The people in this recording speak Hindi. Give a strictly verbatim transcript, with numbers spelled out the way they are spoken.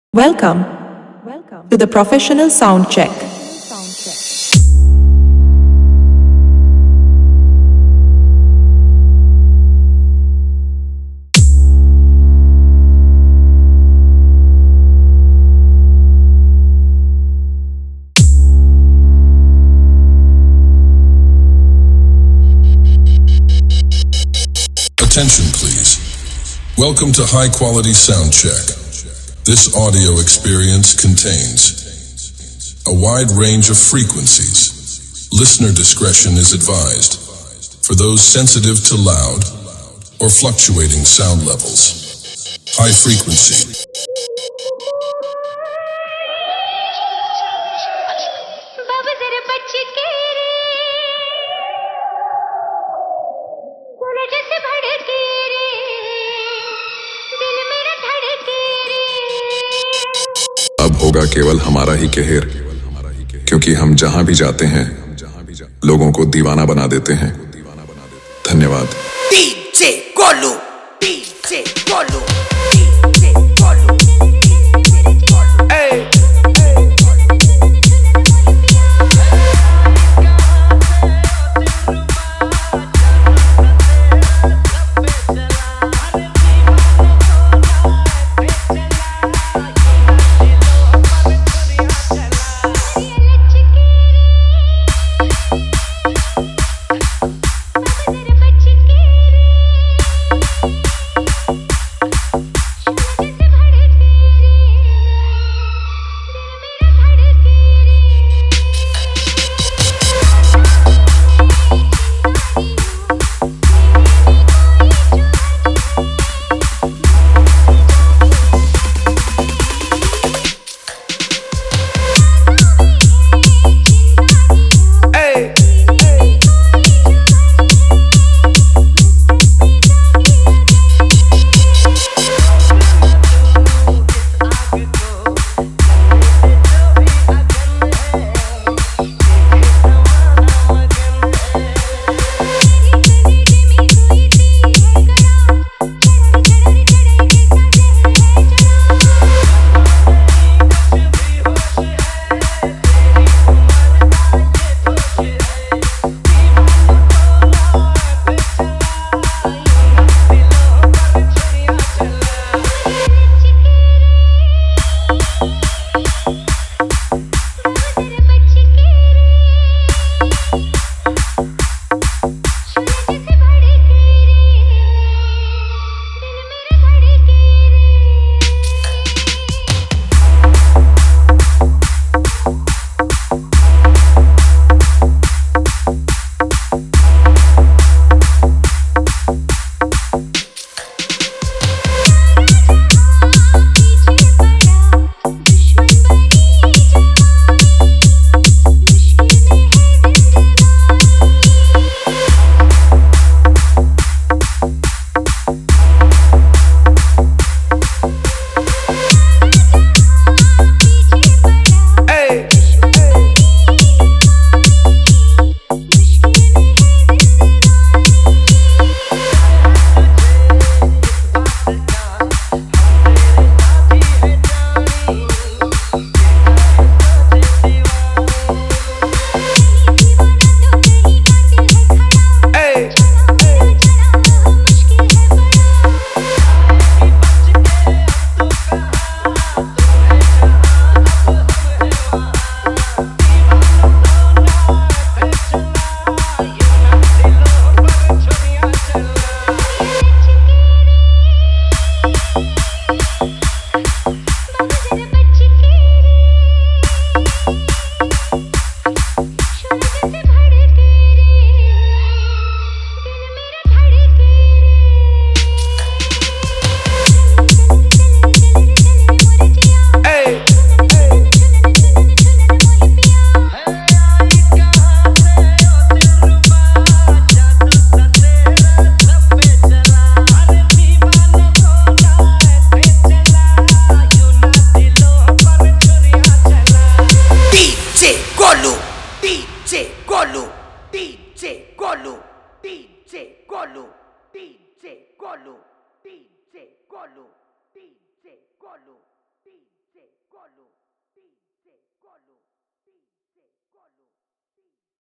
Welcome to the professional sound check. Attention please. Welcome to High Quality Sound Check. This audio experience contains a wide range of frequencies. Listener discretion is advised for those sensitive to loud or fluctuating sound levels. High frequency. अब होगा केवल हमारा ही कहर, क्योंकि हम जहां भी जाते हैं लोगों को दीवाना बना देते हैं। धन्यवाद। DJ Golu, DJ Golu, DJ Golu, DJ Golu. ए Golu, D J Golu, D J